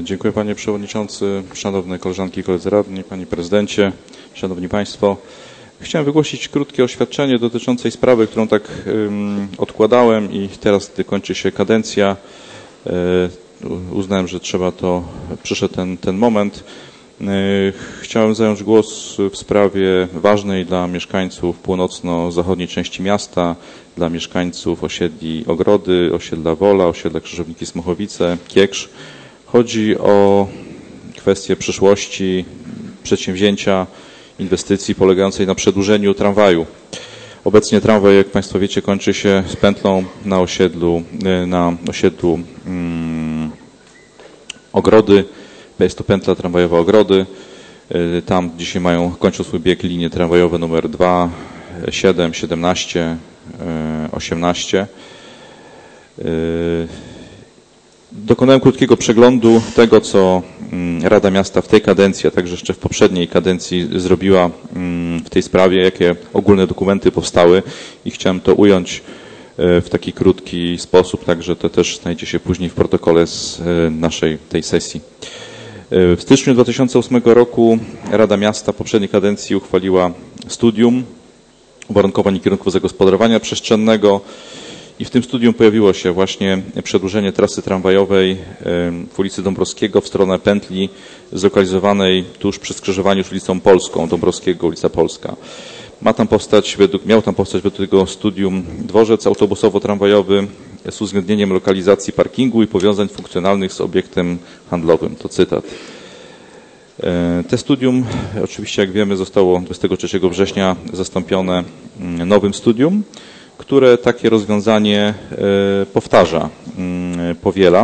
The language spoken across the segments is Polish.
Dziękuję panie przewodniczący, szanowne koleżanki i koledzy radni, panie prezydencie, szanowni państwo. Chciałem wygłosić krótkie oświadczenie dotyczącej sprawy, którą tak odkładałem i teraz, gdy kończy się kadencja, uznałem, że przyszedł ten moment. Chciałem zająć głos w sprawie ważnej dla mieszkańców północno-zachodniej części miasta, dla mieszkańców osiedli Ogrody, osiedla Wola, osiedla Krzyżowiki-Smochowice, Kieksz. Chodzi o kwestię przyszłości przedsięwzięcia inwestycji polegającej na przedłużeniu tramwaju. Obecnie tramwaj, jak państwo wiecie, kończy się z pętlą na osiedlu Ogrody. Jest to pętla tramwajowa Ogrody. Tam dzisiaj kończą swój bieg linie tramwajowe numer 2, 7, 17, 18. Dokonałem krótkiego przeglądu tego, co Rada Miasta w tej kadencji, a także jeszcze w poprzedniej kadencji zrobiła w tej sprawie, jakie ogólne dokumenty powstały i chciałem to ująć w taki krótki sposób, także to też znajdzie się później w protokole z naszej tej sesji. W styczniu 2008 roku Rada Miasta poprzedniej kadencji uchwaliła studium uwarunkowań i kierunków zagospodarowania przestrzennego i w tym studium pojawiło się właśnie przedłużenie trasy tramwajowej w ulicy Dąbrowskiego w stronę pętli zlokalizowanej tuż przy skrzyżowaniu z ulicą Polską, Dąbrowskiego, ulica Polska. Miał tam powstać według tego studium dworzec autobusowo-tramwajowy z uwzględnieniem lokalizacji parkingu i powiązań funkcjonalnych z obiektem handlowym. To cytat. Te studium, oczywiście jak wiemy, zostało 23 września zastąpione nowym studium, które takie rozwiązanie powtarza, powiela.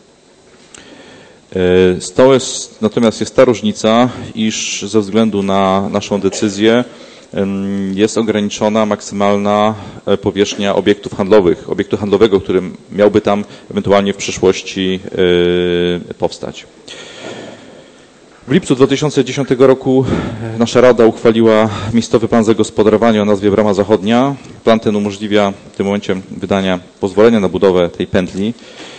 Natomiast jest ta różnica, iż ze względu na naszą decyzję jest ograniczona maksymalna powierzchnia obiektów handlowych, obiektu handlowego, który miałby tam ewentualnie w przyszłości powstać. W lipcu 2010 roku nasza Rada uchwaliła miejscowy plan zagospodarowania o nazwie Brama Zachodnia. Plan ten umożliwia w tym momencie wydania pozwolenia na budowę tej pętli.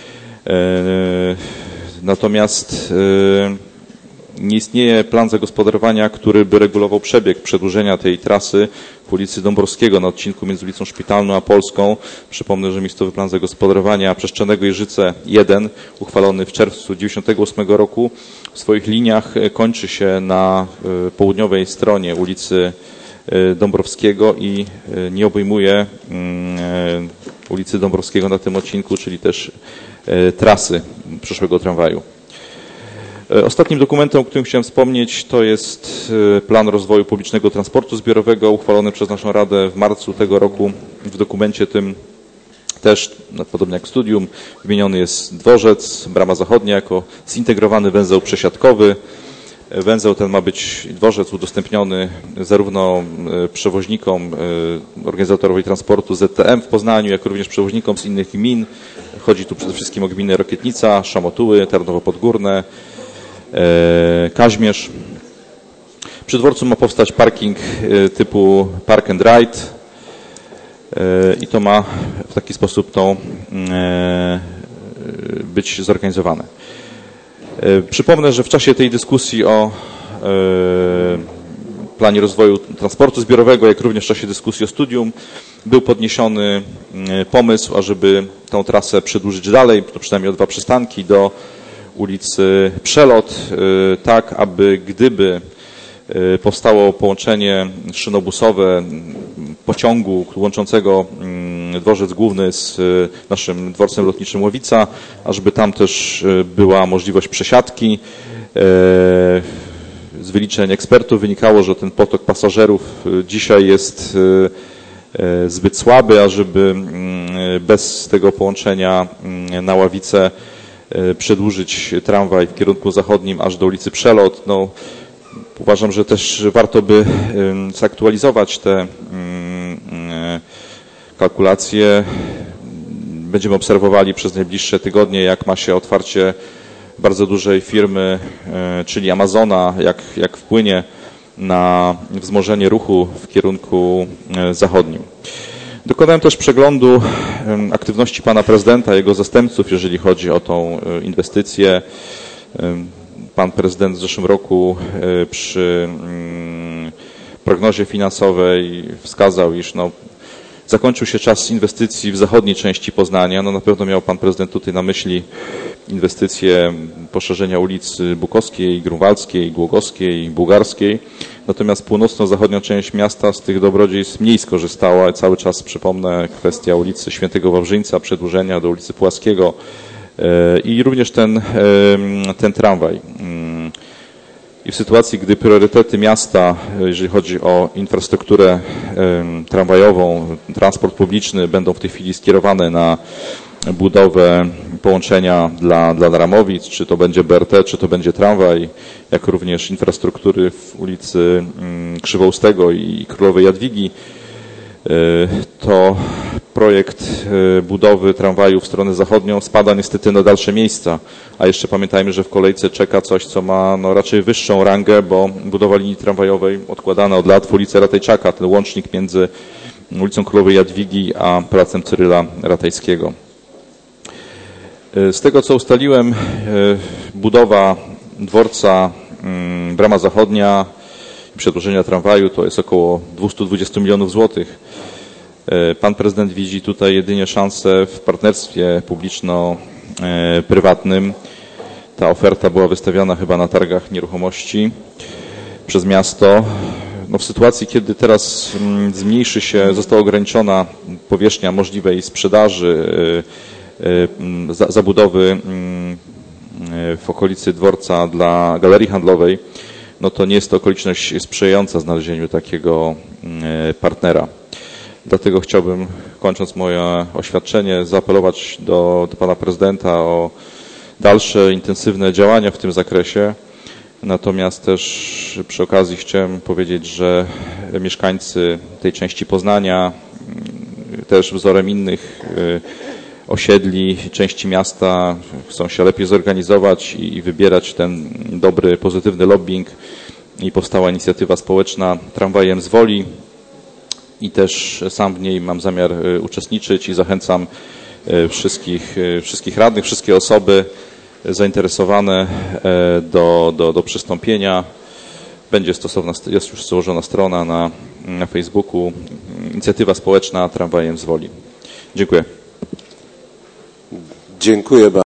Natomiast nie istnieje plan zagospodarowania, który by regulował przebieg przedłużenia tej trasy w ulicy Dąbrowskiego na odcinku między ulicą Szpitalną a Polską. Przypomnę, że miejscowy plan zagospodarowania przestrzennego Jeżyce 1, uchwalony w czerwcu 1998 roku, w swoich liniach kończy się na południowej stronie ulicy Dąbrowskiego i nie obejmuje ulicy Dąbrowskiego na tym odcinku, czyli też trasy przyszłego tramwaju. Ostatnim dokumentem, o którym chciałem wspomnieć, to jest plan rozwoju publicznego transportu zbiorowego uchwalony przez naszą Radę w marcu tego roku. W dokumencie tym też, podobnie jak w studium, wymieniony jest dworzec, Brama Zachodnia jako zintegrowany węzeł przesiadkowy. Węzeł ten ma być, dworzec, udostępniony zarówno przewoźnikom, organizatorowi transportu ZTM w Poznaniu, jak również przewoźnikom z innych gmin. Chodzi tu przede wszystkim o gminy Rokietnica, Szamotuły, Tarnowo Podgórne, Kaźmierz. Przy dworcu ma powstać parking typu park and ride i to ma w taki sposób być zorganizowane. Przypomnę, że w czasie tej dyskusji o planie rozwoju transportu zbiorowego, jak również w czasie dyskusji o studium, był podniesiony pomysł, ażeby tę trasę przedłużyć dalej, to przynajmniej o 2 przystanki, do ulicy Przelot, tak aby gdyby powstało połączenie szynobusowe pociągu łączącego dworzec główny z naszym dworcem lotniczym Łowica, ażeby tam też była możliwość przesiadki. Z wyliczeń ekspertów wynikało, że ten potok pasażerów dzisiaj jest zbyt słaby, ażeby bez tego połączenia na Ławicę przedłużyć tramwaj w kierunku zachodnim aż do ulicy Przelot. Uważam, że też warto by zaktualizować te kalkulacje. Będziemy obserwowali przez najbliższe tygodnie, jak ma się otwarcie bardzo dużej firmy, czyli Amazona, jak wpłynie na wzmożenie ruchu w kierunku zachodnim. Dokonałem też przeglądu aktywności pana prezydenta, jego zastępców, jeżeli chodzi o tą inwestycję. Pan prezydent w zeszłym roku przy prognozie finansowej wskazał, iż zakończył się czas inwestycji w zachodniej części Poznania. Na pewno miał pan prezydent tutaj na myśli inwestycje poszerzenia ulicy Bukowskiej, Grunwaldzkiej, Głogowskiej, Bułgarskiej. Natomiast północno-zachodnia część miasta z tych dobrodziejstw mniej skorzystała. Cały czas przypomnę kwestia ulicy Świętego Wawrzyńca, przedłużenia do ulicy Puławskiego i również ten tramwaj. I w sytuacji, gdy priorytety miasta, jeżeli chodzi o infrastrukturę tramwajową, transport publiczny, będą w tej chwili skierowane na budowę połączenia dla Ramowic, czy to będzie BRT, czy to będzie tramwaj, jak również infrastruktury w ulicy Krzywoustego i Królowej Jadwigi, to projekt budowy tramwaju w stronę zachodnią spada niestety na dalsze miejsca. A jeszcze pamiętajmy, że w kolejce czeka coś, co ma raczej wyższą rangę, bo budowa linii tramwajowej odkładana od lat w ulicy Ratajczaka, ten łącznik między ulicą Królowej Jadwigi a Placem Cyryla Ratajskiego. Z tego, co ustaliłem, budowa dworca Brama Zachodnia i przedłużenia tramwaju to jest około 220 milionów złotych. Pan prezydent widzi tutaj jedynie szansę w partnerstwie publiczno-prywatnym. Ta oferta była wystawiana chyba na targach nieruchomości przez miasto. W sytuacji, kiedy teraz została ograniczona powierzchnia możliwej sprzedaży, zabudowy w okolicy dworca dla galerii handlowej, to nie jest to okoliczność sprzyjająca znalezieniu takiego partnera. Dlatego chciałbym, kończąc moje oświadczenie, zaapelować do pana prezydenta o dalsze intensywne działania w tym zakresie. Natomiast też przy okazji chciałem powiedzieć, że mieszkańcy tej części Poznania, też wzorem innych osiedli, części miasta, chcą się lepiej zorganizować i wybierać ten dobry, pozytywny lobbying i powstała inicjatywa społeczna Tramwajem z Woli i też sam w niej mam zamiar uczestniczyć i zachęcam wszystkich radnych, wszystkie osoby zainteresowane do przystąpienia. Jest już założona strona na Facebooku, inicjatywa społeczna Tramwajem z Woli. Dziękuję. Dziękuję bardzo.